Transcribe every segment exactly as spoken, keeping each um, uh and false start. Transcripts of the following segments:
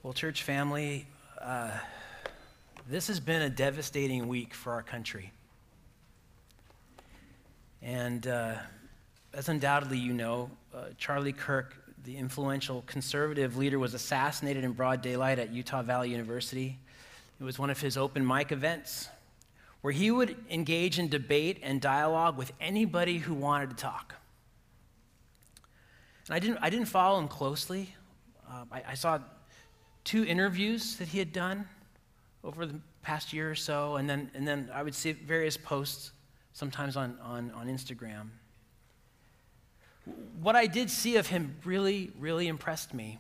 Well, church family, uh, this has been a devastating week for our country. And uh, as undoubtedly you know, uh, Charlie Kirk, the influential conservative leader, was assassinated in broad daylight at Utah Valley University. It was one of his open mic events where he would engage in debate and dialogue with anybody who wanted to talk. And I didn't, I didn't follow him closely. Uh, I, I saw two interviews that he had done over the past year or so, and then and then I would see various posts, sometimes on, on, on Instagram. What I did see of him really, really impressed me.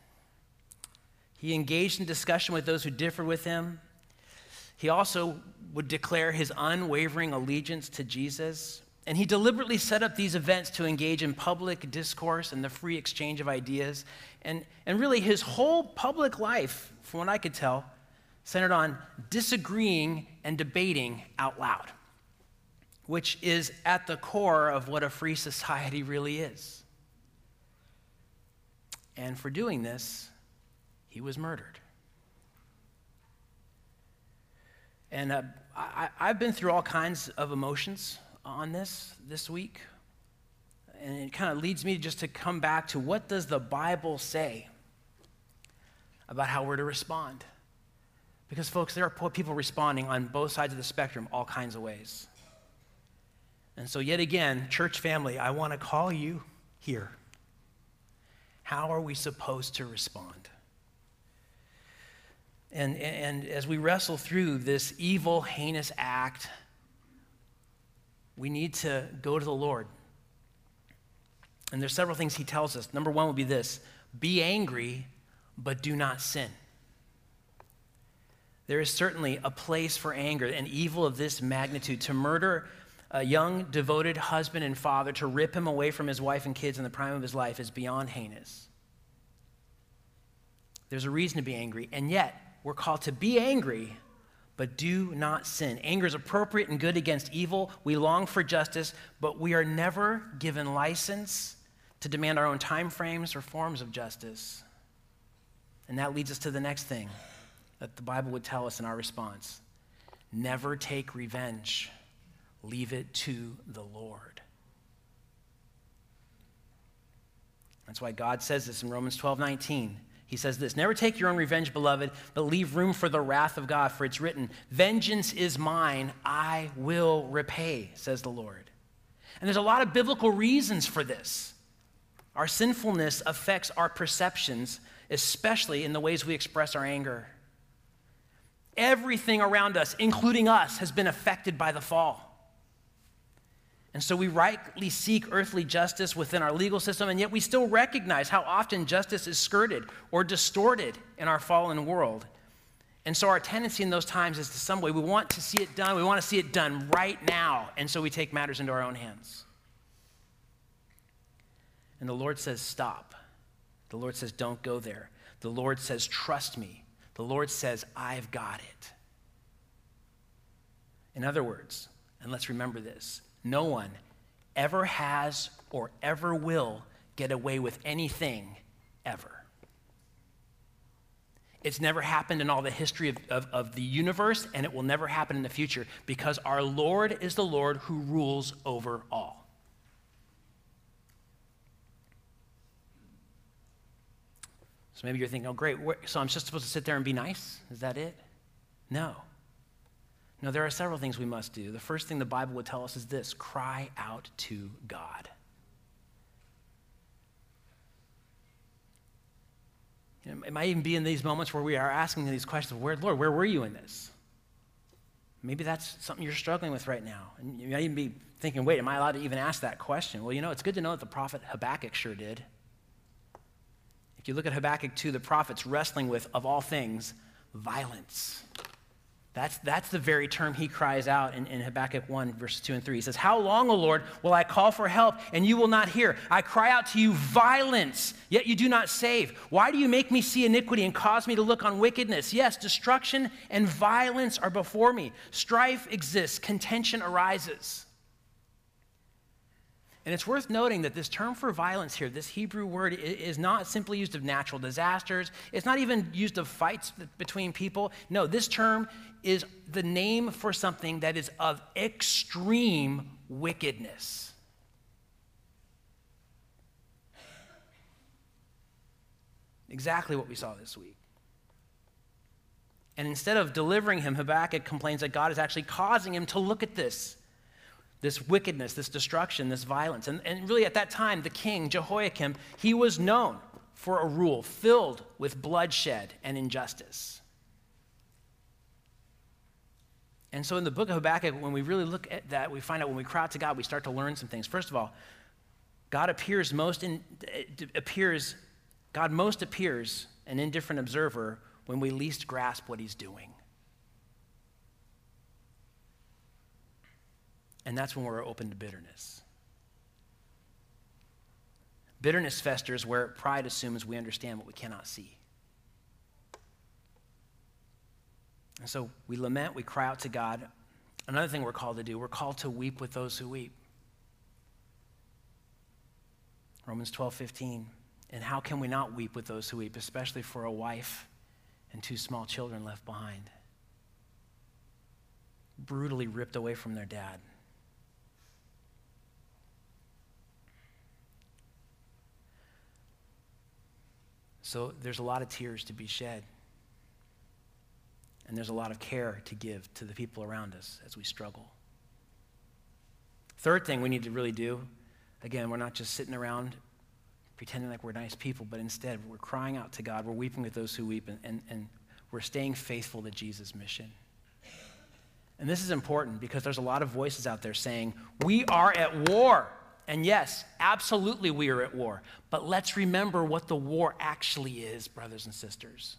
He engaged in discussion with those who differed with him. He also would declare his unwavering allegiance to Jesus. And he deliberately set up these events to engage in public discourse and the free exchange of ideas. And, and really, his whole public life, from what I could tell, centered on disagreeing and debating out loud, which is at the core of what a free society really is. And for doing this, he was murdered. And uh, I, I've been through all kinds of emotions on this this week. And it kind of leads me just to come back to, what does the Bible say about how we're to respond? Because, folks, there are people responding on both sides of the spectrum all kinds of ways. And so yet again, church family, I want to call you here. How are we supposed to respond? And, and as we wrestle through this evil, heinous act, we need to go to the Lord. And there's several things he tells us. Number one would be this: be angry, but do not sin. There is certainly a place for anger, an evil of this magnitude. To murder a young, devoted husband and father, to rip him away from his wife and kids in the prime of his life, is beyond heinous. There's a reason to be angry, and yet we're called to be angry, but do not sin. Anger is appropriate and good against evil. We long for justice, but we are never given license to demand our own time frames or forms of justice. And that leads us to the next thing that the Bible would tell us in our response: never take revenge. Leave it to the Lord. That's why God says this in Romans twelve nineteen. He says this: never take your own revenge, beloved, but leave room for the wrath of God, for it's written, vengeance is mine, I will repay, says the Lord. And there's a lot of biblical reasons for this. Our sinfulness affects our perceptions, especially in the ways we express our anger. Everything around us, including us, has been affected by the fall. And so we rightly seek earthly justice within our legal system, and yet we still recognize how often justice is skirted or distorted in our fallen world. And so our tendency in those times is, to some way, we want to see it done. We want to see it done right now. And so we take matters into our own hands. And the Lord says, stop. The Lord says, don't go there. The Lord says, trust me. The Lord says, I've got it. In other words, and let's remember this, no one ever has or ever will get away with anything, ever. It's never happened in all the history of, of, of the universe, and it will never happen in the future, because our Lord is the Lord who rules over all. So maybe you're thinking, oh, great, so I'm just supposed to sit there and be nice? Is that it? No. No, there are several things we must do. The first thing the Bible would tell us is this: cry out to God. You know, it might even be in these moments where we are asking these questions: where, Lord, where were you in this? Maybe that's something you're struggling with right now. And you might even be thinking, wait, am I allowed to even ask that question? Well, you know, it's good to know that the prophet Habakkuk sure did. If you look at Habakkuk two, the prophet's wrestling with, of all things, violence. That's, that's the very term he cries out in, in Habakkuk one, verses two and three. He says, how long, O Lord, will I call for help, and you will not hear? I cry out to you violence, yet you do not save. Why do you make me see iniquity and cause me to look on wickedness? Yes, destruction and violence are before me. Strife exists, contention arises. And it's worth noting that this term for violence here, this Hebrew word, is not simply used of natural disasters. It's not even used of fights between people. No, this term is the name for something that is of extreme wickedness. Exactly what we saw this week. And instead of delivering him, Habakkuk complains that God is actually causing him to look at this. This wickedness, this destruction, this violence. And, and really at that time, the king, Jehoiakim, he was known for a rule filled with bloodshed and injustice. And so in the book of Habakkuk, when we really look at that, we find out when we cry out to God, we start to learn some things. First of all, God appears most in, appears, God most appears an indifferent observer when we least grasp what he's doing. And that's when we're open to bitterness. Bitterness festers where pride assumes we understand what we cannot see. And so we lament, we cry out to God. Another thing we're called to do, we're called to weep with those who weep. Romans twelve fifteen. And how can we not weep with those who weep, especially for a wife and two small children left behind, brutally ripped away from their dad? So there's a lot of tears to be shed. And there's a lot of care to give to the people around us as we struggle. Third thing we need to really do, again, we're not just sitting around pretending like we're nice people, but instead we're crying out to God, we're weeping with those who weep, and, and, and we're staying faithful to Jesus' mission. And this is important because there's a lot of voices out there saying, we are at war. And yes, absolutely we are at war. But let's remember what the war actually is, brothers and sisters.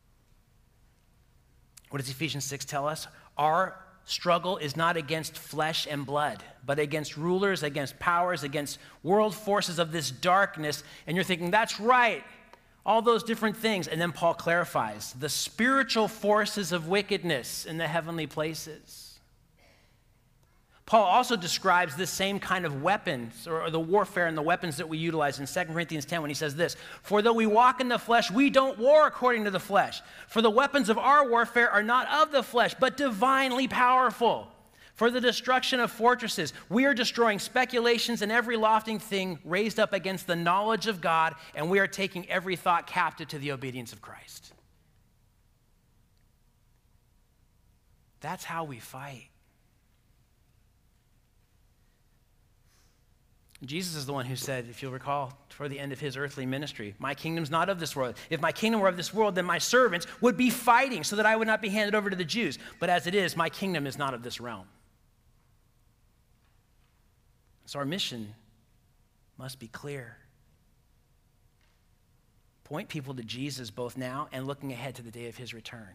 What does Ephesians six tell us? Our struggle is not against flesh and blood, but against rulers, against powers, against world forces of this darkness. And you're thinking, that's right, all those different things. And then Paul clarifies, the spiritual forces of wickedness in the heavenly places. Paul also describes this same kind of weapons, or the warfare and the weapons that we utilize in Second Corinthians ten when he says this, for though we walk in the flesh, we don't war according to the flesh. For the weapons of our warfare are not of the flesh, but divinely powerful. For the destruction of fortresses, we are destroying speculations and every lofty thing raised up against the knowledge of God, and we are taking every thought captive to the obedience of Christ. That's how we fight. Jesus is the one who said, if you'll recall, toward the end of his earthly ministry, my kingdom's not of this world. If my kingdom were of this world, then my servants would be fighting so that I would not be handed over to the Jews. But as it is, my kingdom is not of this realm. So our mission must be clear. Point people to Jesus both now and looking ahead to the day of his return.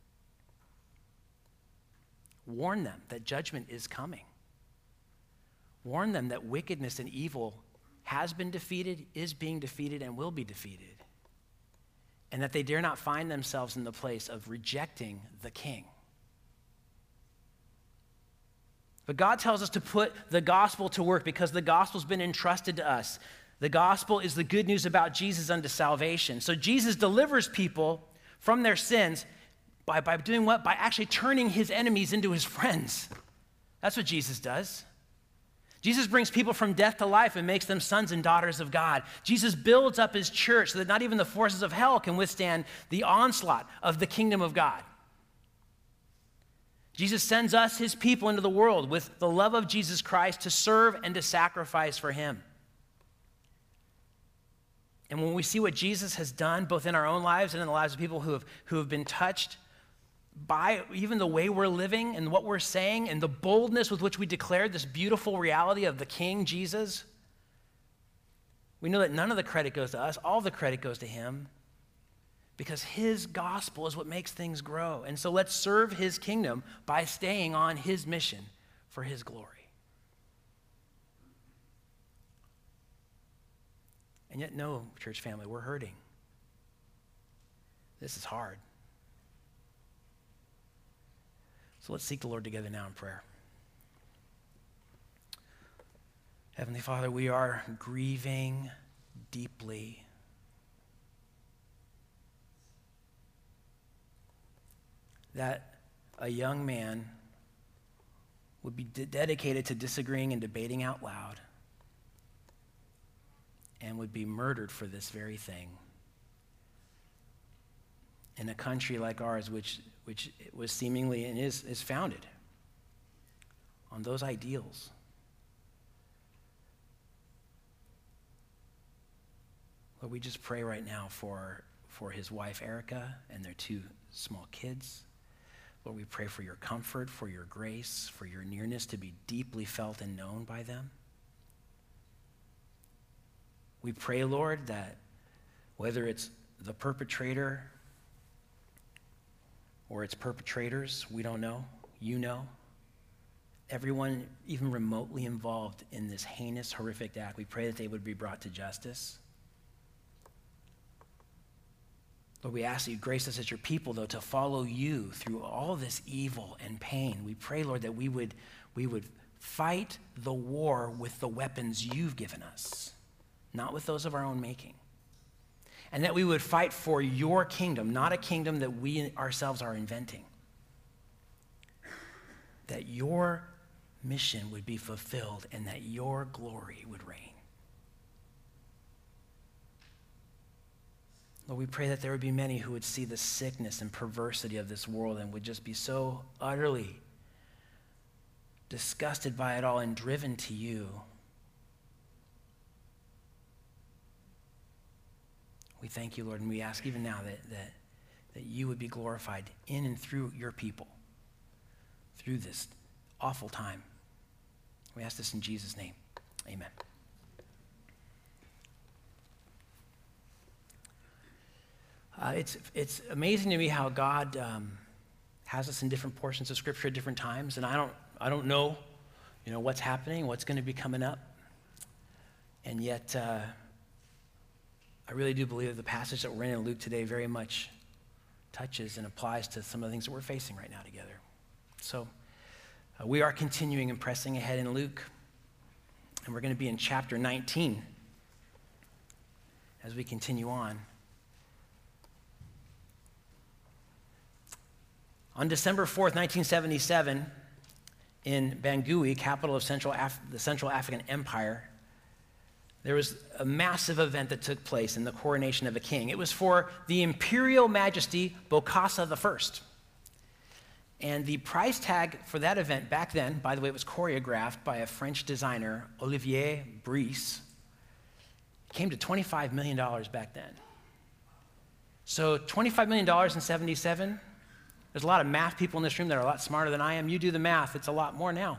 Warn them that judgment is coming. Warn them that wickedness and evil has been defeated, is being defeated, and will be defeated. And that they dare not find themselves in the place of rejecting the king. But God tells us to put the gospel to work because the gospel's been entrusted to us. The gospel is the good news about Jesus unto salvation. So Jesus delivers people from their sins by, by doing what? By actually turning his enemies into his friends. That's what Jesus does. Jesus brings people from death to life and makes them sons and daughters of God. Jesus builds up his church so that not even the forces of hell can withstand the onslaught of the kingdom of God. Jesus sends us, his people, into the world with the love of Jesus Christ to serve and to sacrifice for him. And when we see what Jesus has done, both in our own lives and in the lives of people who have, who have been touched by even the way we're living and what we're saying and the boldness with which we declare this beautiful reality of the King, Jesus, we know that none of the credit goes to us. All the credit goes to him because his gospel is what makes things grow. And so let's serve his kingdom by staying on his mission for his glory. And yet, no, church family, we're hurting. This is hard. So let's seek the Lord together now in prayer. Heavenly Father, we are grieving deeply that a young man would be de- dedicated to disagreeing and debating out loud and would be murdered for this very thing in a country like ours, which, which was seemingly and is, is founded on those ideals. Lord, we just pray right now for, for his wife, Erica, and their two small kids. Lord, we pray for your comfort, for your grace, for your nearness to be deeply felt and known by them. We pray, Lord, that whether it's the perpetrator or its perpetrators, we don't know, you know, everyone even remotely involved in this heinous, horrific act, we pray that they would be brought to justice. Lord, we ask that you grace us as your people, though, to follow you through all this evil and pain. We pray, Lord, that we would, we would fight the war with the weapons you've given us, not with those of our own making. And that we would fight for your kingdom, not a kingdom that we ourselves are inventing. That your mission would be fulfilled and that your glory would reign. Lord, we pray that there would be many who would see the sickness and perversity of this world and would just be so utterly disgusted by it all and driven to you. We thank you, Lord, and we ask even now that, that, that you would be glorified in and through your people through this awful time. We ask this in Jesus' name. Amen. Uh, it's, it's amazing to me how God um, has us in different portions of Scripture at different times, and I don't, I don't know, you know, what's happening, what's going to be coming up, and yet uh, I really do believe that the passage that we're in in Luke today very much touches and applies to some of the things that we're facing right now together. So uh, we are continuing and pressing ahead in Luke, and we're going to be in chapter nineteen as we continue on. On December fourth, nineteen seventy-seven, in Bangui, capital of Central Af- the Central African Empire, there was a massive event that took place in the coronation of a king. It was for the Imperial Majesty Bokassa the First. And the price tag for that event back then, by the way, it was choreographed by a French designer, Olivier Brice, came to twenty-five million dollars back then. So twenty-five million dollars in seventy-seven, there's a lot of math people in this room that are a lot smarter than I am. You do the math, it's a lot more now.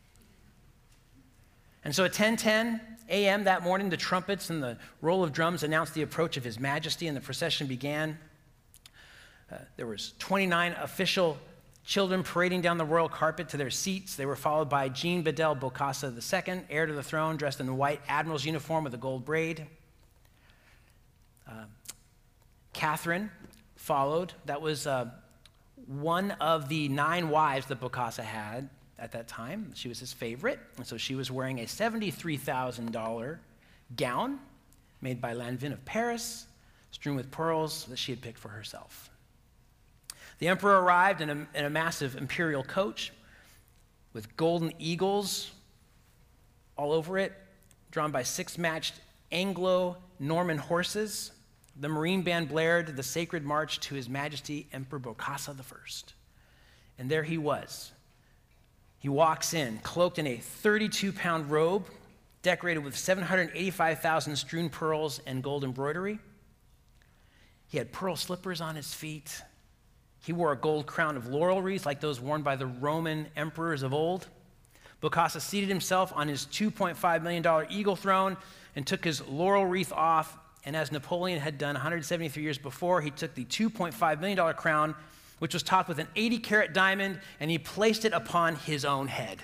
And so at ten ten a.m. that morning, the trumpets and the roll of drums announced the approach of His Majesty, and the procession began. Uh, there was twenty-nine official children parading down the royal carpet to their seats. They were followed by Jean Bedel Bokassa the Second, heir to the throne, dressed in the white admiral's uniform with a gold braid. Uh, Catherine followed. That was uh, one of the nine wives that Bokassa had at that time. She was his favorite, and so she was wearing a seventy-three thousand dollars gown made by Lanvin of Paris, strewn with pearls that she had picked for herself. The emperor arrived in a, in a massive imperial coach with golden eagles all over it, drawn by six matched Anglo-Norman horses. The marine band blared the sacred march to His Majesty Emperor Bokassa the First. And there he was. He walks in, cloaked in a thirty-two pound robe, decorated with seven hundred eighty-five thousand strewn pearls and gold embroidery. He had pearl slippers on his feet. He wore a gold crown of laurel wreaths like those worn by the Roman emperors of old. Bokassa seated himself on his two point five million dollars eagle throne and took his laurel wreath off. And as Napoleon had done one hundred seventy-three years before, he took the two point five million dollars crown, which was topped with an eighty carat diamond, and he placed it upon his own head.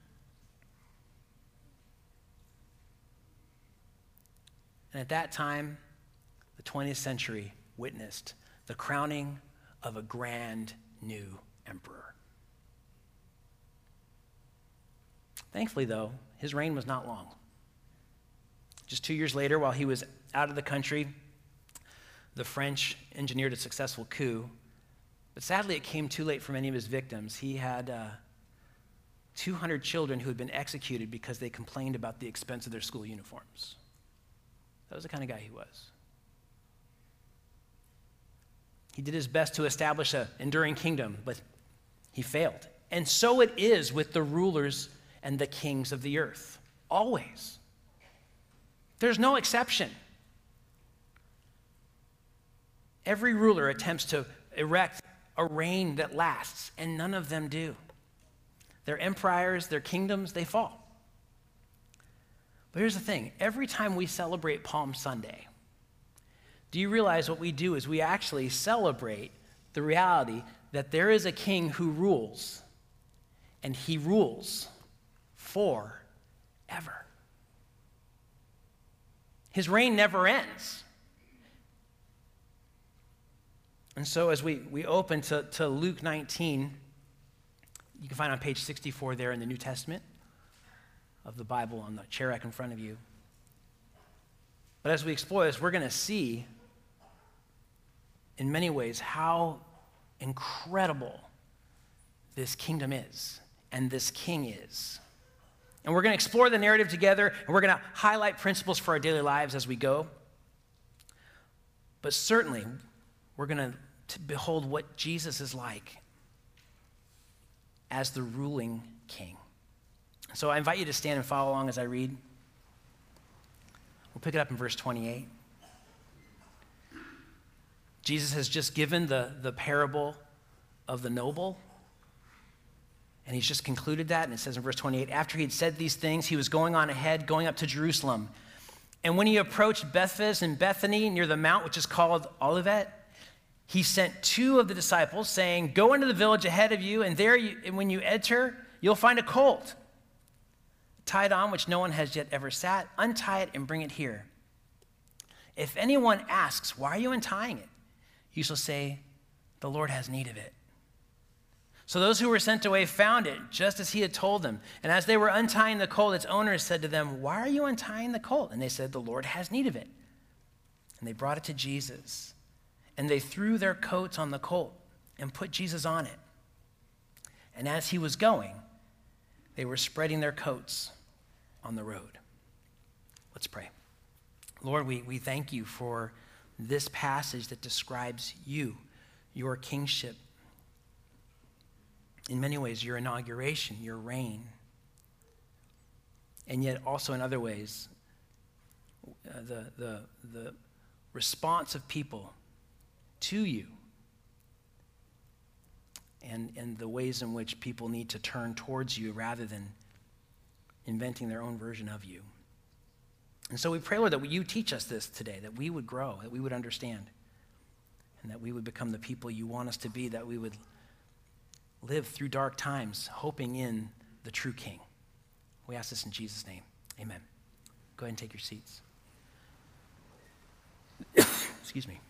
And at that time, the twentieth century witnessed the crowning of a grand new emperor. Thankfully, though, his reign was not long. Just two years later, while he was out of the country, the French engineered a successful coup. But sadly, it came too late for many of his victims. He had uh, two hundred children who had been executed because they complained about the expense of their school uniforms. That was the kind of guy he was. He did his best to establish an enduring kingdom, but he failed. And so it is with the rulers and the kings of the earth. Always. There's no exception. Every ruler attempts to erect a reign that lasts, and none of them do. Their empires, their kingdoms, they fall. But here's the thing. Every time we celebrate Palm Sunday, do you realize what we do is we actually celebrate the reality that there is a king who rules, and he rules forever. His reign never ends. And so as we, we open to, to Luke nineteen, you can find on page sixty-four there in the New Testament of the Bible on the chair rack in front of you. But as we explore this, we're going to see in many ways how incredible this kingdom is and this king is. And we're going to explore the narrative together, and we're going to highlight principles for our daily lives as we go. But certainly, we're going to behold what Jesus is like as the ruling king. So I invite you to stand and follow along as I read. We'll pick it up in verse twenty-eight. Jesus has just given the, the parable of the noble, and he's just concluded that, and it says in verse twenty-eight, after he had said these things, he was going on ahead, going up to Jerusalem. And when he approached Bethphage and Bethany near the mount, which is called Olivet, he sent two of the disciples, saying, go into the village ahead of you, and there, you, and when you enter, you'll find a colt tied on, which no one has yet ever sat. Untie it and bring it here. If anyone asks, why are you untying it? You shall say, the Lord has need of it. So those who were sent away found it, just as he had told them. And as they were untying the colt, its owners said to them, why are you untying the colt? And they said, the Lord has need of it. And they brought it to Jesus. And they threw their coats on the colt and put Jesus on it. And as he was going, they were spreading their coats on the road. Let's pray. Lord, we, we thank you for this passage that describes you, your kingship. In many ways, your inauguration, your reign. And yet also in other ways, uh, the, the, the response of people to you, and, and the ways in which people need to turn towards you rather than inventing their own version of you. And so we pray, Lord, that you teach us this today, that we would grow, that we would understand, and that we would become the people you want us to be, that we would live through dark times, hoping in the true King. We ask this in Jesus' name. Amen. Go ahead and take your seats. Excuse me.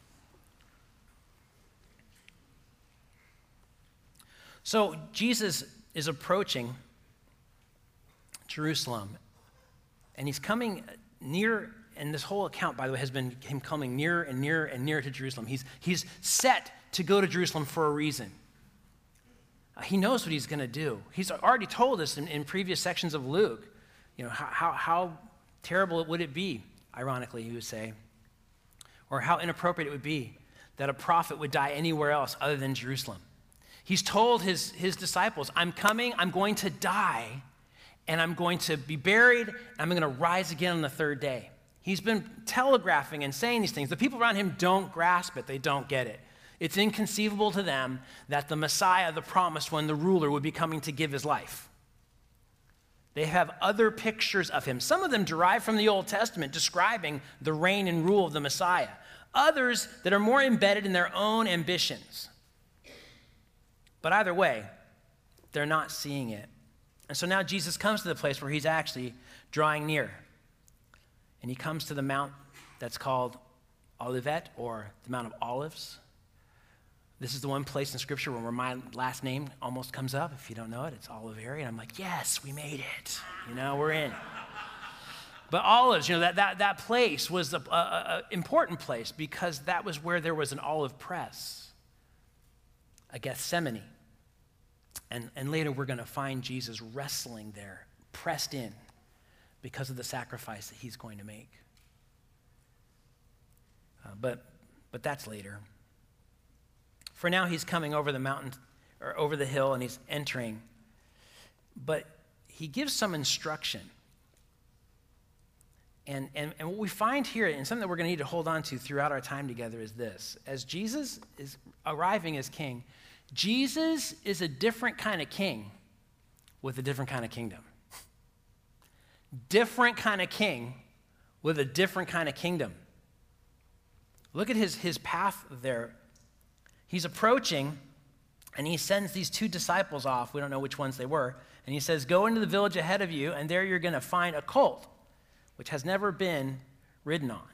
So Jesus is approaching Jerusalem, and he's coming near, and this whole account, by the way, has been him coming nearer and nearer and nearer to Jerusalem. He's, he's set to go to Jerusalem for a reason. Uh, he knows what he's going to do. He's already told us in, in previous sections of Luke, you know, how, how, how terrible it would it be, ironically, he would say, or how inappropriate it would be that a prophet would die anywhere else other than Jerusalem. He's told his, his disciples, I'm coming, I'm going to die, and I'm going to be buried, and I'm going to rise again on the third day. He's been telegraphing and saying these things. The people around him don't grasp it. They don't get it. It's inconceivable to them that the Messiah, the promised one, the ruler, would be coming to give his life. They have other pictures of him. Some of them derived from the Old Testament, describing the reign and rule of the Messiah. Others that are more embedded in their own ambitions. But either way, they're not seeing it. And so now Jesus comes to the place where he's actually drawing near. And he comes to the mount that's called Olivet, or the Mount of Olives. This is the one place in Scripture where my last name almost comes up. If you don't know it, it's Oliveri. And I'm like, yes, we made it. You know, we're in. But Olives, you know, that, that, that place was an important place because that was where there was an olive press, a Gethsemane. And, and later we're going to find Jesus wrestling there, pressed in because of the sacrifice that he's going to make. Uh, but, but that's later. For now, he's coming over the mountain or over the hill and he's entering. But he gives some instruction. And, and, and what we find here, and something that we're going to need to hold on to throughout our time together, is this. As Jesus is arriving as king, Jesus is a different kind of king with a different kind of kingdom. Different kind of king with a different kind of kingdom. Look at his, his path there. He's approaching, and he sends these two disciples off. We don't know which ones they were. And he says, go into the village ahead of you, and there you're going to find a colt, which has never been ridden on.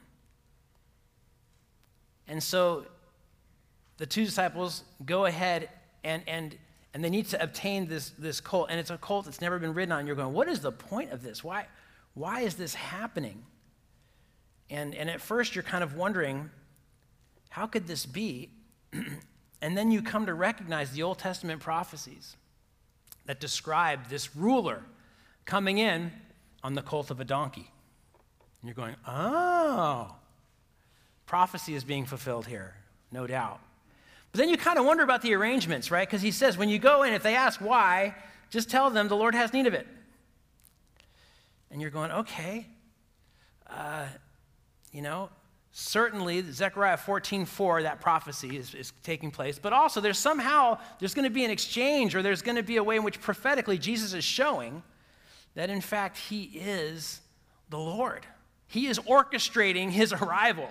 And so the two disciples go ahead and and and they need to obtain this, this colt, and it's a colt that's never been ridden on. You're going, what is the point of this? Why, why is this happening? And, and at first you're kind of wondering, how could this be? And then you come to recognize the Old Testament prophecies that describe this ruler coming in on the colt of a donkey. And you're going, oh, prophecy is being fulfilled here, no doubt. But then you kind of wonder about the arrangements, right? Because he says, when you go in, if they ask why, just tell them the Lord has need of it. And you're going, okay, uh, you know, certainly Zechariah fourteen four, that prophecy is, is taking place. But also there's somehow, there's going to be an exchange, or there's going to be a way in which prophetically Jesus is showing that in fact he is the Lord. He is orchestrating his arrival.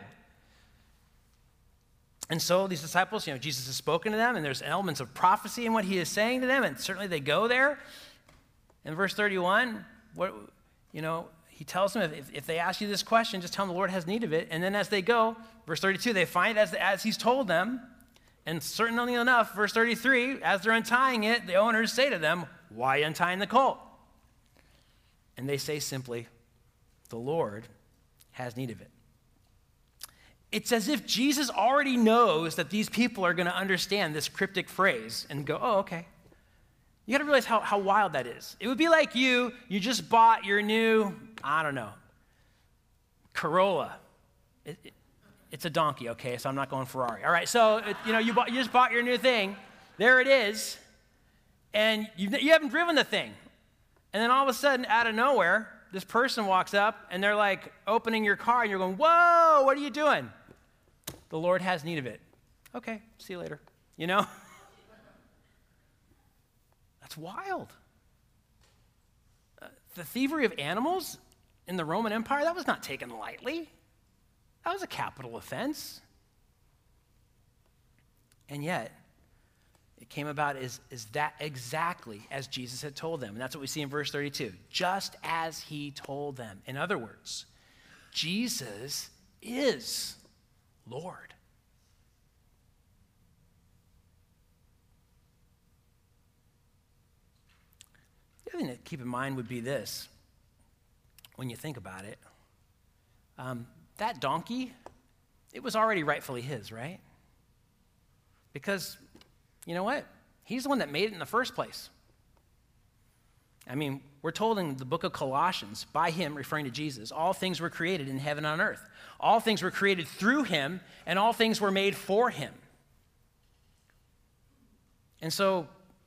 And so these disciples, you know, Jesus has spoken to them, and there's elements of prophecy in what he is saying to them, and certainly they go there. In verse thirty-one, what, you know, he tells them, if, if they ask you this question, just tell them the Lord has need of it. And then as they go, verse thirty-two, they find it as, as he's told them. And certainly enough, verse thirty-three, as they're untying it, the owners say to them, why untying the colt? And they say simply, the Lord has need of it. It's as if Jesus already knows that these people are going to understand this cryptic phrase and go, oh, okay. You got to realize how, how wild that is. It would be like you, you just bought your new, I don't know, Corolla. It, it, it's a donkey, okay, so I'm not going Ferrari. All right, so, it, you know, you, bought, you just bought your new thing. There it is. And you, you haven't driven the thing. And then all of a sudden, out of nowhere, this person walks up, and they're like opening your car, and you're going, whoa, what are you doing? The Lord has need of it. Okay, see you later. You know? That's wild. Uh, the thievery of animals in the Roman Empire, that was not taken lightly. That was a capital offense. And yet, it came about is, is that exactly as Jesus had told them. And that's what we see in verse thirty-two. Just as he told them. In other words, Jesus is Lord. The other thing to keep in mind would be this, when you think about it. Um, that donkey, it was already rightfully his, right? Because, you know what? He's the one that made it in the first place. I mean, we're told in the book of Colossians, by him, referring to Jesus, all things were created in heaven and on earth. All things were created through him, and all things were made for him. And so,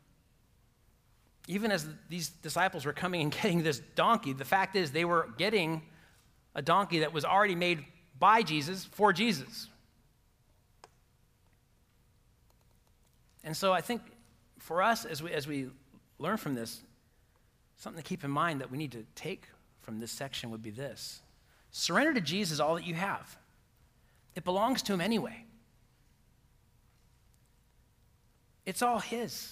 even as these disciples were coming and getting this donkey, the fact is they were getting a donkey that was already made by Jesus for Jesus. And so I think for us, as we, as we learn from this, something to keep in mind that we need to take from this section would be this. Surrender to Jesus all that you have. It belongs to him anyway. It's all his.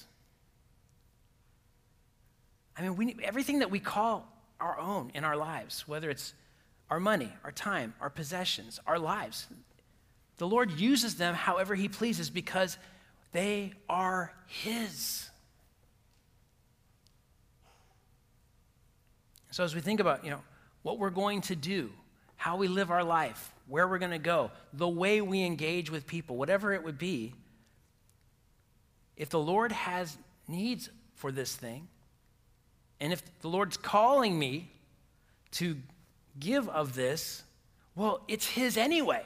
I mean, we need, everything that we call our own in our lives, whether it's our money, our time, our possessions, our lives, the Lord uses them however he pleases because they are his. So as we think about, you know, what we're going to do, how we live our life, where we're going to go, the way we engage with people, whatever it would be, if the Lord has needs for this thing, and if the Lord's calling me to give of this, well, it's his anyway.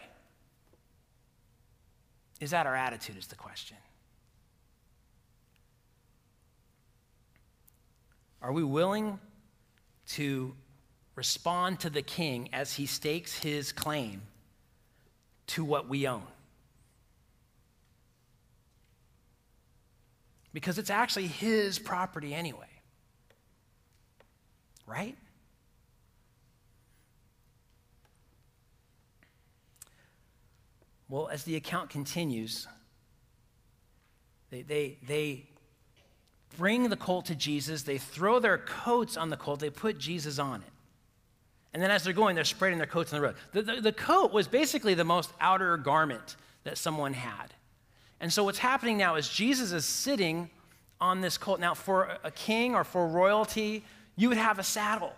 Is that our attitude is the question. Are we willing to respond to the king as he stakes his claim to what we own? Because it's actually his property anyway. Right? Well, as the account continues, they, they, they bring the colt to Jesus. They throw their coats on the colt. They put Jesus on it. And then as they're going, they're spreading their coats on the road. The, the, the coat was basically the most outer garment that someone had. And so what's happening now is Jesus is sitting on this colt. Now, for a king or for royalty, you would have a saddle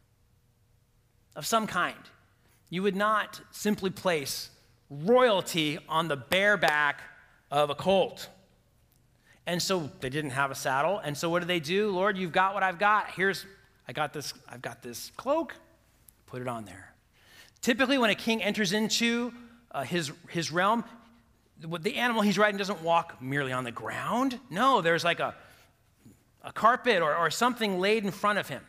of some kind. You would not simply place royalty on the bare back of a colt. And so they didn't have a saddle. And so what do they do? Lord, you've got what I've got. Here's, I got this, I've got this cloak. Put it on there. Typically, when a king enters into uh, his, his realm, the animal he's riding doesn't walk merely on the ground. No, there's like a, a carpet or, or something laid in front of him.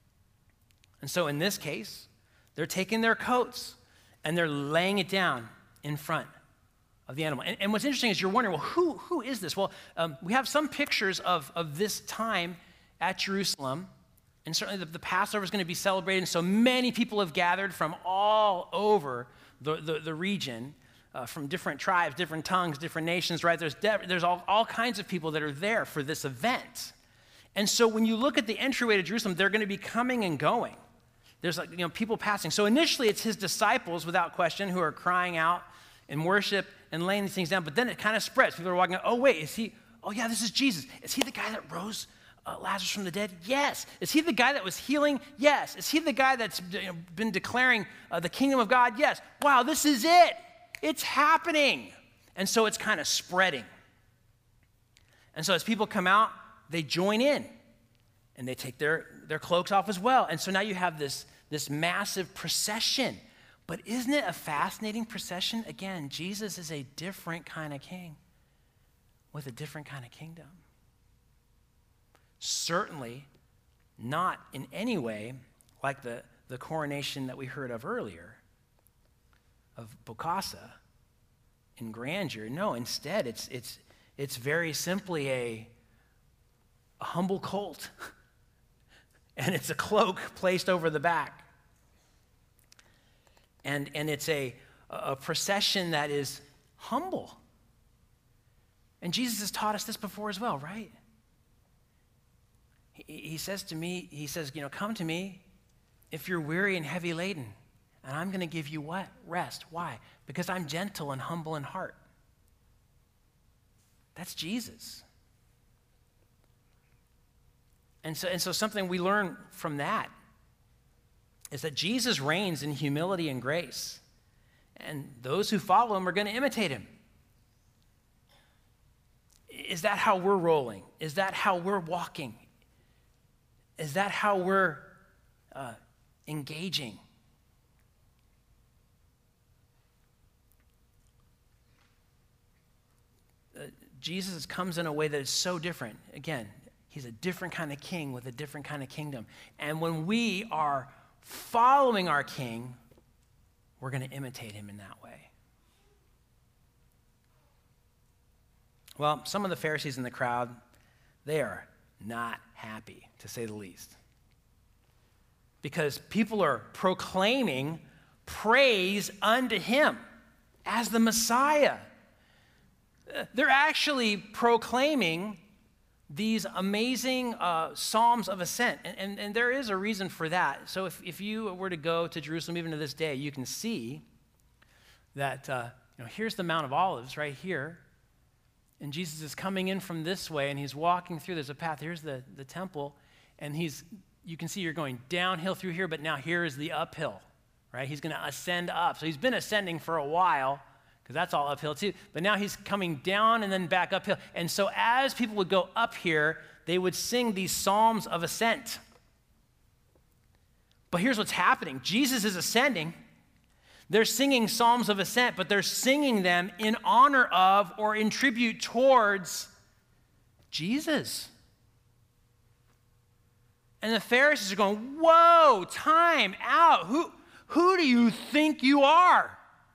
And so in this case, they're taking their coats and they're laying it down in front of the animal. And, and what's interesting is you're wondering, well, who, who is this? Well, um, we have some pictures of, of this time at Jerusalem. And certainly the, the Passover is going to be celebrated. And so many people have gathered from all over the, the, the region, uh, from different tribes, different tongues, different nations, right? There's, de- there's all, all kinds of people that are there for this event. And so when you look at the entryway to Jerusalem, they're going to be coming and going. There's like, you know, people passing. So initially it's his disciples, without question, who are crying out in worship and laying these things down. But then it kind of spreads. People are walking out, oh, wait, is he, oh, yeah, this is Jesus. Is he the guy that rose uh, Lazarus from the dead? Yes. Is he the guy that was healing? Yes. Is he the guy that's you know, been declaring uh, the kingdom of God? Yes. Wow, this is it. It's happening. And so it's kind of spreading. And so as people come out, they join in. And they take their, their cloaks off as well. And so now you have this, this massive procession. But isn't it a fascinating procession? Again, Jesus is a different kind of king with a different kind of kingdom. Certainly not in any way like the, the coronation that we heard of earlier of Bokassa in grandeur. No, instead, it's, it's, it's very simply a, a humble colt. And it's a cloak placed over the back. And, and it's a, a procession that is humble. And Jesus has taught us this before as well, right? He, he says to me, he says, you know, come to me if you're weary and heavy laden, and I'm going to give you what? Rest. Why? Because I'm gentle and humble in heart. That's Jesus. And so, and so something we learn from that is that Jesus reigns in humility and grace. And those who follow him are going to imitate him. Is that how we're rolling? Is that how we're walking? Is that how we're uh, engaging? Uh, Jesus comes in a way that is so different. Again, he's a different kind of king with a different kind of kingdom. And when we are following our king, we're going to imitate him in that way. Well, some of the Pharisees in the crowd, they are not happy, to say the least. Because people are proclaiming praise unto him as the Messiah. They're actually proclaiming these amazing uh, psalms of ascent. And, and, and there is a reason for that. So if, if you were to go to Jerusalem even to this day, you can see that uh, you know, here's the Mount of Olives right here. And Jesus is coming in from this way, and he's walking through. There's a path. Here's the, the temple. And he's you can see you're going downhill through here, but now here is the uphill, right? He's going to ascend up. So he's been ascending for a while, because that's all uphill too. But now he's coming down and then back uphill. And so as people would go up here, they would sing these psalms of ascent. But here's what's happening. Jesus is ascending. They're singing psalms of ascent, but they're singing them in honor of or in tribute towards Jesus. And the Pharisees are going, whoa, time out. Who, who do you think you are?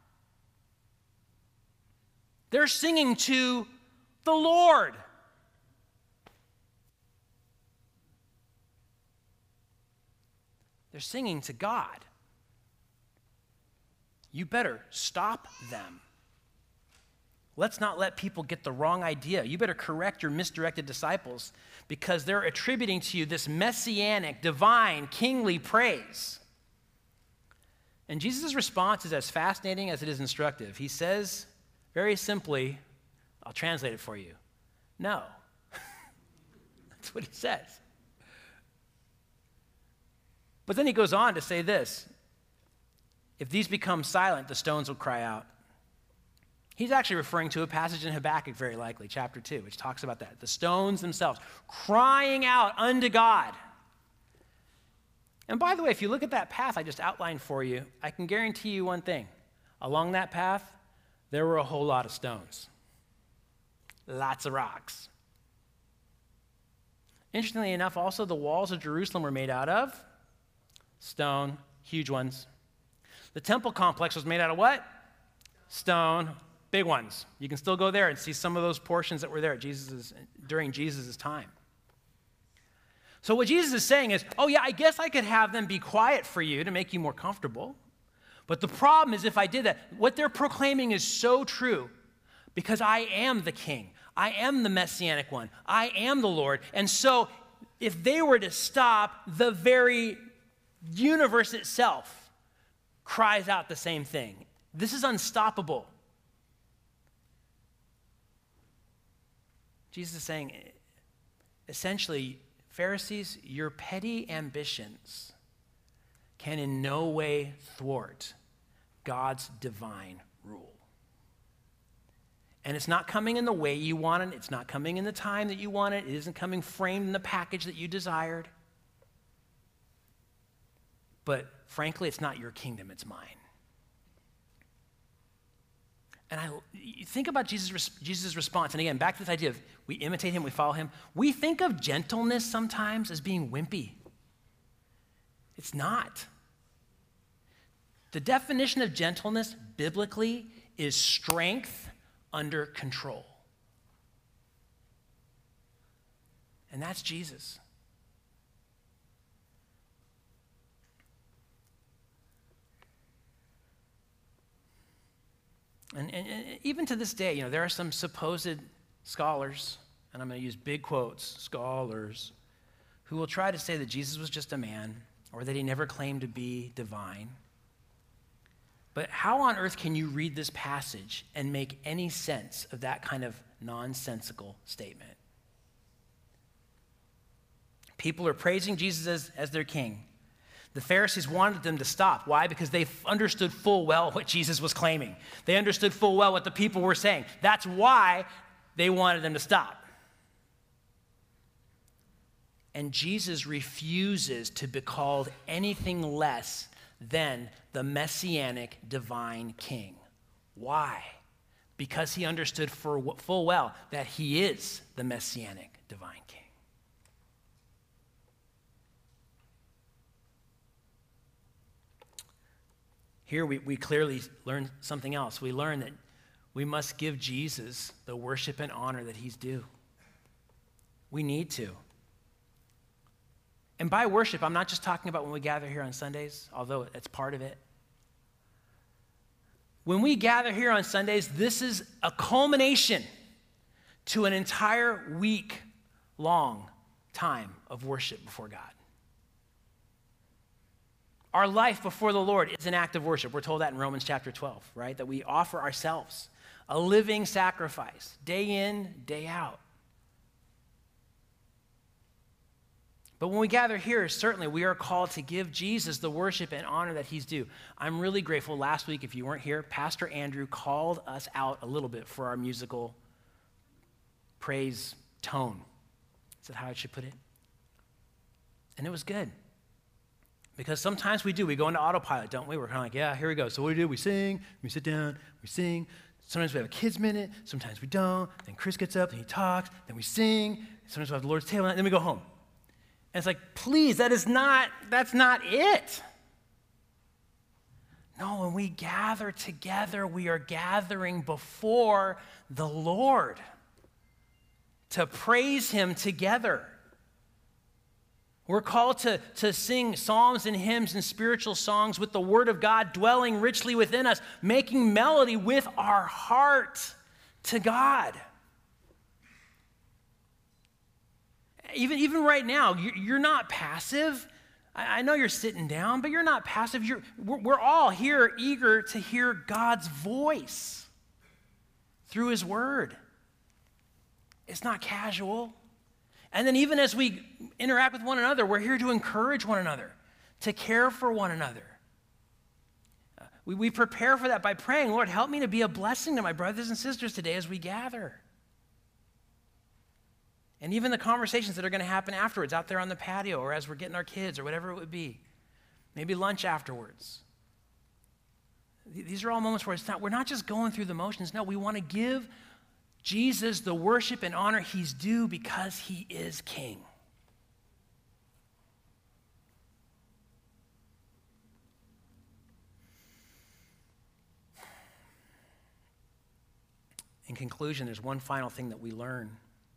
They're singing to the Lord. They're singing to God. You better stop them. Let's not let people get the wrong idea. You better correct your misdirected disciples because they're attributing to you this messianic, divine, kingly praise. And Jesus' response is as fascinating as it is instructive. He says, very simply, I'll translate it for you. No. That's what he says. But then he goes on to say this. If these become silent, the stones will cry out. He's actually referring to a passage in Habakkuk, very likely, chapter two, which talks about that. The stones themselves crying out unto God. And by the way, if you look at that path I just outlined for you, I can guarantee you one thing. Along that path, there were a whole lot of stones. Lots of rocks. Interestingly enough, also, the walls of Jerusalem were made out of stone, huge ones. The temple complex was made out of what? Stone, big ones. You can still go there and see some of those portions that were there at Jesus's, during Jesus' time. So what Jesus is saying is, oh yeah, I guess I could have them be quiet for you to make you more comfortable. But the problem is if I did that, what they're proclaiming is so true because I am the king. I am the messianic one. I am the Lord. And so if they were to stop, the very universe itself cries out the same thing. This is unstoppable. Jesus is saying, essentially, Pharisees, your petty ambitions can in no way thwart God's divine rule. And it's not coming in the way you want it. It's not coming in the time that you want it. It isn't coming framed in the package that you desired. But frankly, it's not your kingdom, it's mine. And I think about Jesus' Jesus' response. And again, back to this idea of we imitate him, we follow him. We think of gentleness sometimes as being wimpy. It's not. The definition of gentleness biblically is strength under control. And that's Jesus. And, and, and even to this day, you know, there are some supposed scholars, and I'm going to use big quotes, scholars, who will try to say that Jesus was just a man or that he never claimed to be divine. But how on earth can you read this passage and make any sense of that kind of nonsensical statement? People are praising Jesus as, as their king. The Pharisees wanted them to stop. Why? Because they understood full well what Jesus was claiming. They understood full well what the people were saying. That's why they wanted them to stop. And Jesus refuses to be called anything less than the messianic divine king. Why? Because he understood full well that he is the messianic divine king. Here we, we clearly learn something else. We learn that we must give Jesus the worship and honor that he's due. We need to. And by worship, I'm not just talking about when we gather here on Sundays, although it's part of it. When we gather here on Sundays, this is a culmination to an entire week-long time of worship before God. Our life before the Lord is an act of worship. We're told that in Romans chapter twelve, right? That we offer ourselves a living sacrifice, day in, day out. But when we gather here, certainly we are called to give Jesus the worship and honor that he's due. I'm really grateful. Last week, if you weren't here, Pastor Andrew called us out a little bit for our musical praise tone. Is that how I should put it? And it was good. Because sometimes we do. We go into autopilot, don't we? We're kind of like, yeah, here we go. So what do we do? We sing, we sit down, we sing. Sometimes we have a kids minute, sometimes we don't. Then Chris gets up and he talks, then we sing. Sometimes we have the Lord's table, and then we go home. And it's like, please, that is not, that's not it. No, when we gather together, we are gathering before the Lord to praise him together. We're called to, to sing psalms and hymns and spiritual songs with the word of God dwelling richly within us, making melody with our heart to God. Even, even right now, you're not passive. I know you're sitting down, but you're not passive. You're, we're, we're all here eager to hear God's voice through his word. It's not casual. And then even as we interact with one another, we're here to encourage one another, to care for one another. Uh, we, we prepare for that by praying, Lord, help me to be a blessing to my brothers and sisters today as we gather. And even the conversations that are going to happen afterwards, out there on the patio, or as we're getting our kids, or whatever it would be. Maybe lunch afterwards. These are all moments where it's not, we're not just going through the motions. No, we want to give Jesus the worship and honor he's due because he is king. In conclusion, there's one final thing that we learn.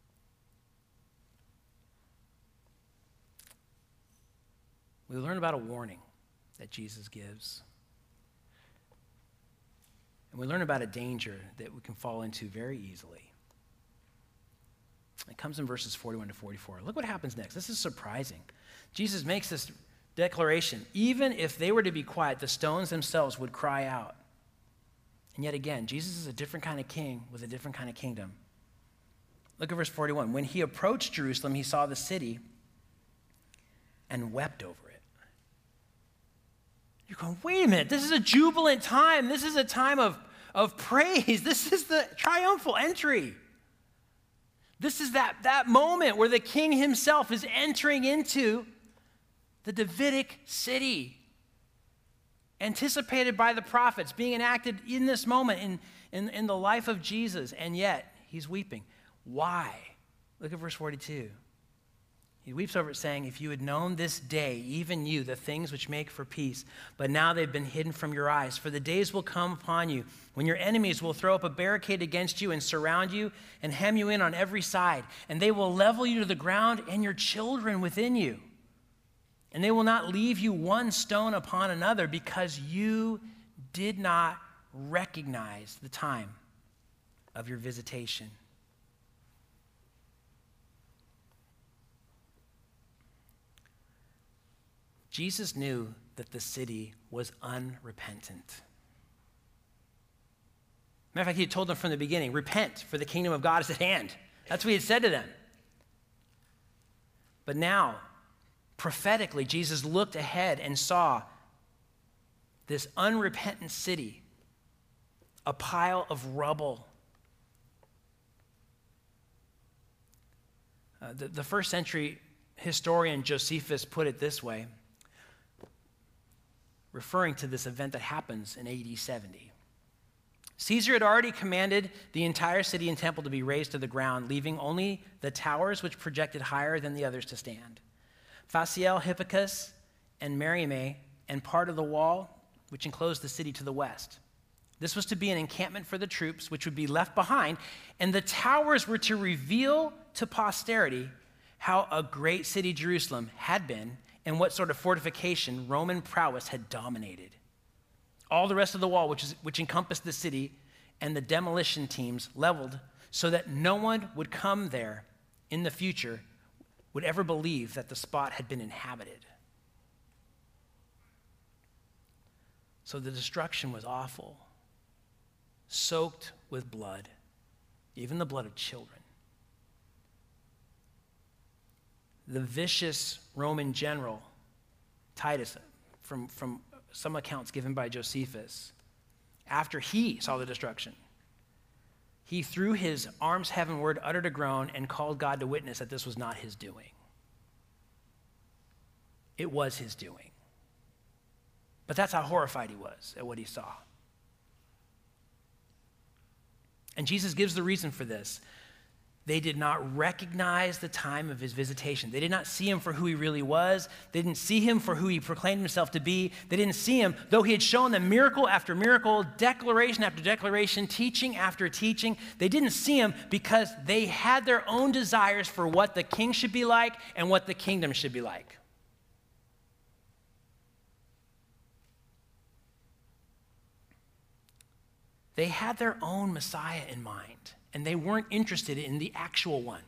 We learn about a warning that Jesus gives. And we learn about a danger that we can fall into very easily. It comes in verses forty-one to forty-four. Look what happens next. This is surprising. Jesus makes this declaration. Even if they were to be quiet, the stones themselves would cry out. And yet again, Jesus is a different kind of king with a different kind of kingdom. Look at verse forty-one. When he approached Jerusalem, he saw the city and wept over it. You're going, wait a minute, this is a jubilant time. This is a time of, of praise. This is the triumphal entry. This is that, that moment where the king himself is entering into the Davidic city, anticipated by the prophets, being enacted in this moment in, in, in the life of Jesus, and yet he's weeping. Why? Look at verse forty-two. He weeps over it, saying, if you had known this day, even you, the things which make for peace, but now they've been hidden from your eyes. For the days will come upon you when your enemies will throw up a barricade against you and surround you and hem you in on every side. And they will level you to the ground and your children within you. And they will not leave you one stone upon another because you did not recognize the time of your visitation. Jesus knew that the city was unrepentant. Matter of fact, he had told them from the beginning, repent, for the kingdom of God is at hand. That's what he had said to them. But now, prophetically, Jesus looked ahead and saw this unrepentant city, a pile of rubble. Uh, the, the first century historian Josephus put it this way, referring to this event that happens in A D seventy. Caesar had already commanded the entire city and temple to be razed to the ground, leaving only the towers which projected higher than the others to stand. Phasael, Hippicus, and Mariame, and part of the wall which enclosed the city to the west. This was to be an encampment for the troops, which would be left behind, and the towers were to reveal to posterity how a great city Jerusalem had been and what sort of fortification Roman prowess had dominated. All the rest of the wall, which, is, which encompassed the city, and the demolition teams leveled so that no one would come there in the future would ever believe that the spot had been inhabited. So the destruction was awful, soaked with blood, even the blood of children. the vicious Roman general, Titus, from, from some accounts given by Josephus, after he saw the destruction, he threw his arms heavenward, uttered a groan, and called God to witness that this was not his doing. It was his doing. But that's how horrified he was at what he saw. And Jesus gives the reason for this. They did not recognize the time of his visitation. They did not see him for who he really was. They didn't see him for who he proclaimed himself to be. They didn't see him, though he had shown them miracle after miracle, declaration after declaration, teaching after teaching. They didn't see him because they had their own desires for what the king should be like and what the kingdom should be like. They had their own Messiah in mind, and they weren't interested in the actual one.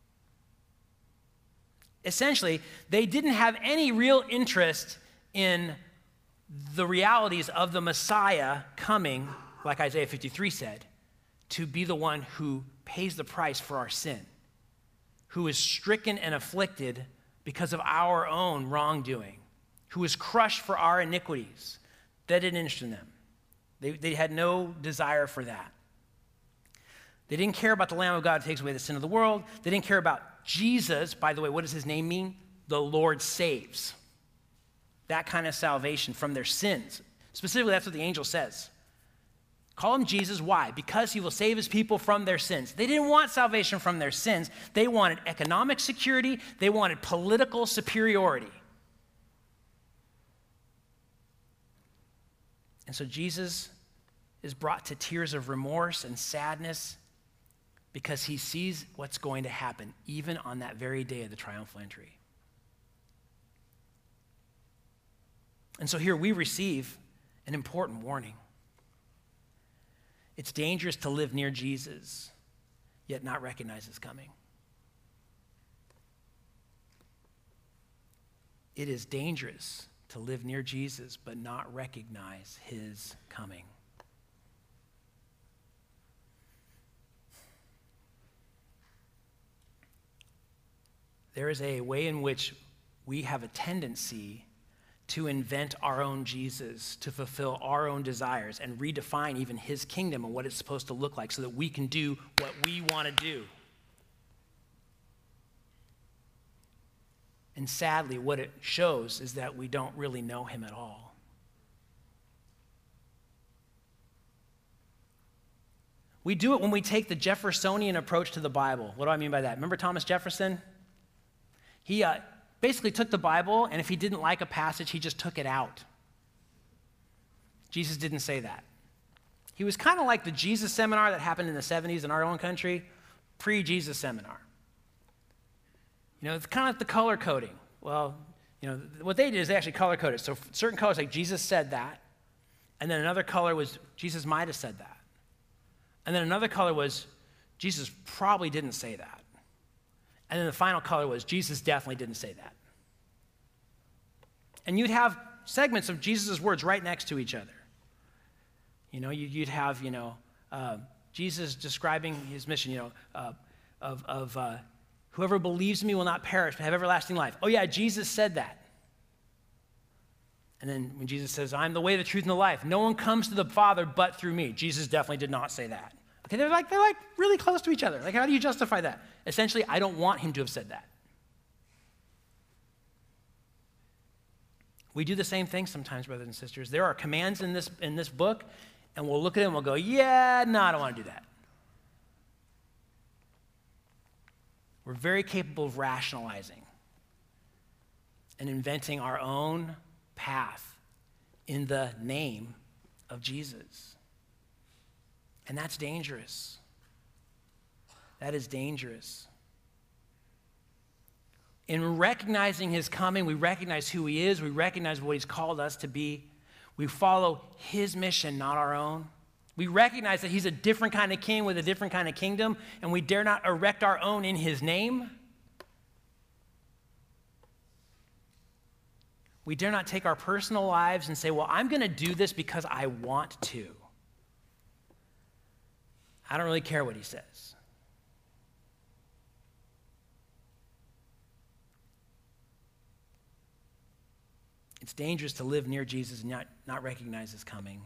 Essentially, they didn't have any real interest in the realities of the Messiah coming, like Isaiah fifty-three said, to be the one who pays the price for our sin, who is stricken and afflicted because of our own wrongdoing, who is crushed for our iniquities. That didn't interest in them. They, they had no desire for that. They didn't care about the Lamb of God who takes away the sin of the world. They didn't care about Jesus. By the way, what does his name mean? The Lord saves. That kind of salvation from their sins. Specifically, that's what the angel says. Call him Jesus. Why? Because he will save his people from their sins. They didn't want salvation from their sins. They wanted economic security. They wanted political superiority. And so Jesus is brought to tears of remorse and sadness because he sees what's going to happen even on that very day of the triumphal entry. And so here we receive an important warning. It's dangerous to live near Jesus, yet not recognize his coming. It is dangerous to live near Jesus, but not recognize his coming. There is a way in which we have a tendency to invent our own Jesus, to fulfill our own desires, and redefine even his kingdom and what it's supposed to look like so that we can do what we want to do. And sadly, what it shows is that we don't really know him at all. We do it when we take the Jeffersonian approach to the Bible. What do I mean by that? Remember Thomas Jefferson? He uh, basically took the Bible, and if he didn't like a passage, he just took it out. Jesus didn't say that. He was kind of like the Jesus seminar that happened in the seventies in our own country, pre-Jesus seminar. You know, it's kind of like the color coding. Well, you know, what they did is they actually color coded. So certain colors, like Jesus said that, and then another color was Jesus might have said that. And then another color was Jesus probably didn't say that. And then the final color was Jesus definitely didn't say that. And you'd have segments of Jesus' words right next to each other. You know, you'd have, you know, uh, Jesus describing his mission, you know, uh, of, of uh, whoever believes in me will not perish, but have everlasting life. Oh yeah, Jesus said that. And then when Jesus says, I'm the way, the truth, and the life, no one comes to the Father but through me. Jesus definitely did not say that. Okay, they're like, they're like really close to each other. Like, how do you justify that? Essentially, I don't want him to have said that. We do the same thing sometimes, brothers and sisters. There are commands in this, in this book, and we'll look at it and we'll go, yeah, no, I don't want to do that. We're very capable of rationalizing and inventing our own path in the name of Jesus. And that's dangerous. That is dangerous. In recognizing his coming, we recognize who he is. We recognize what he's called us to be. We follow his mission, not our own. We recognize that he's a different kind of king with a different kind of kingdom, and we dare not erect our own in his name. We dare not take our personal lives and say, well, I'm going to do this because I want to. I don't really care what he says. It's dangerous to live near Jesus and not, not recognize his coming.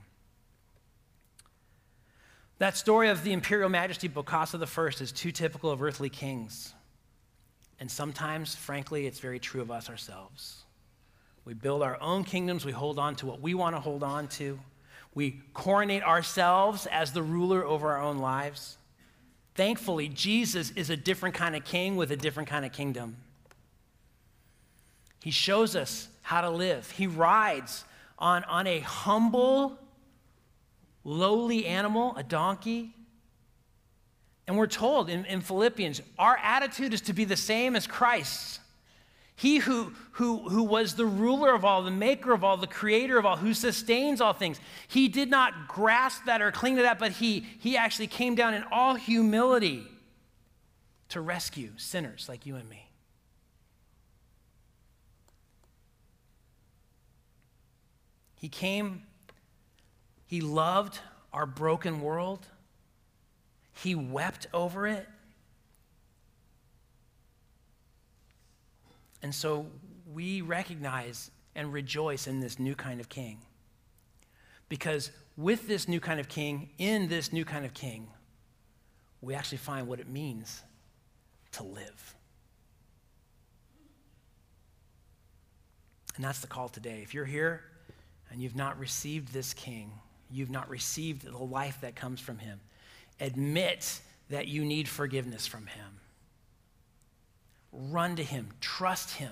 That story of the imperial majesty Bokassa the First is too typical of earthly kings. And sometimes, frankly, it's very true of us ourselves. We build our own kingdoms. We hold on to what we want to hold on to. We coronate ourselves as the ruler over our own lives. Thankfully, Jesus is a different kind of king with a different kind of kingdom. He shows us how to live. He rides on, on a humble, lowly animal, a donkey. And we're told in, in Philippians, our attitude is to be the same as Christ's. He who, who, who was the ruler of all, the maker of all, the creator of all, who sustains all things. He did not grasp that or cling to that, but he, he actually came down in all humility to rescue sinners like you and me. He came, he loved our broken world. He wept over it. And so we recognize and rejoice in this new kind of king. Because with this new kind of king, in this new kind of king, we actually find what it means to live. And that's the call today. If you're here and you've not received this king, you've not received the life that comes from him, admit that you need forgiveness from him. Run to him. Trust him.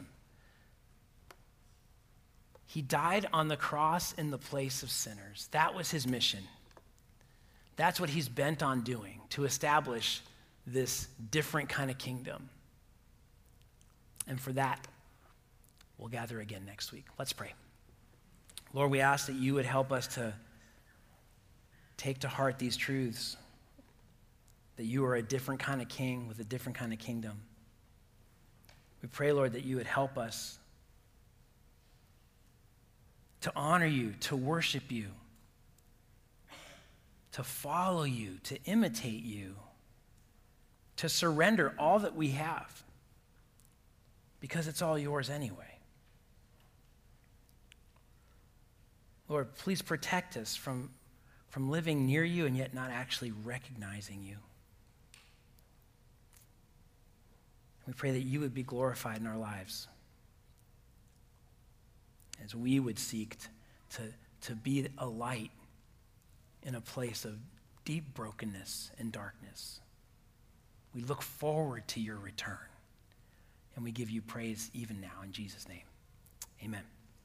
He died on the cross in the place of sinners. That was his mission. That's what he's bent on doing, to establish this different kind of kingdom. And for that, we'll gather again next week. Let's pray. Lord, we ask that you would help us to take to heart these truths, that you are a different kind of king with a different kind of kingdom. We pray, Lord, that you would help us to honor you, to worship you, to follow you, to imitate you, to surrender all that we have, because it's all yours anyway. Lord, please protect us from, from living near you and yet not actually recognizing you. We pray that you would be glorified in our lives as we would seek to, to be a light in a place of deep brokenness and darkness. We look forward to your return, and we give you praise even now in Jesus' name. Amen.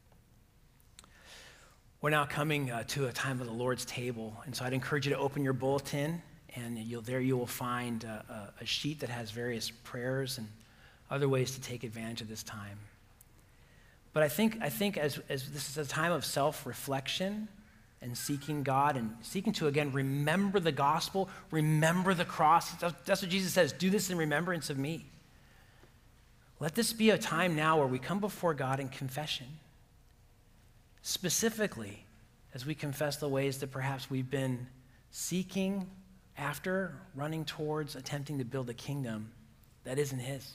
We're now coming uh, to a time of the Lord's table, and so I'd encourage you to open your bulletin, and you'll, there you will find uh, a, a sheet that has various prayers and other ways to take advantage of this time. But I think, I think as, as this is a time of self-reflection and seeking God and seeking to, again, remember the gospel, remember the cross. That's what Jesus says, do this in remembrance of me. Let this be a time now where we come before God in confession, specifically as we confess the ways that perhaps we've been seeking after, running towards, attempting to build a kingdom that isn't his.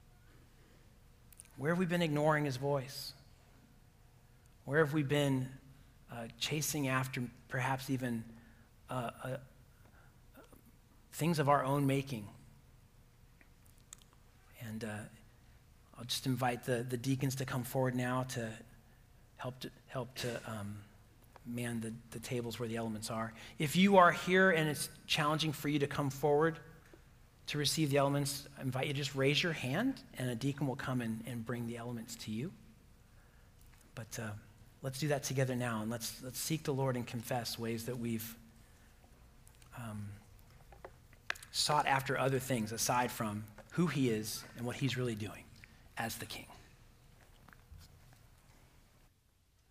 Where have we been ignoring his voice? Where have we been uh, chasing after perhaps even uh, uh, things of our own making? And uh, I'll just invite the, the deacons to come forward now to help to, help to um, man the, the tables where the elements are. If you are here and it's challenging for you to come forward to receive the elements, I invite you to just raise your hand, and a deacon will come and, and bring the elements to you. But uh, let's do that together now, and let's let's seek the Lord and confess ways that we've um, sought after other things aside from who he is and what he's really doing as the king.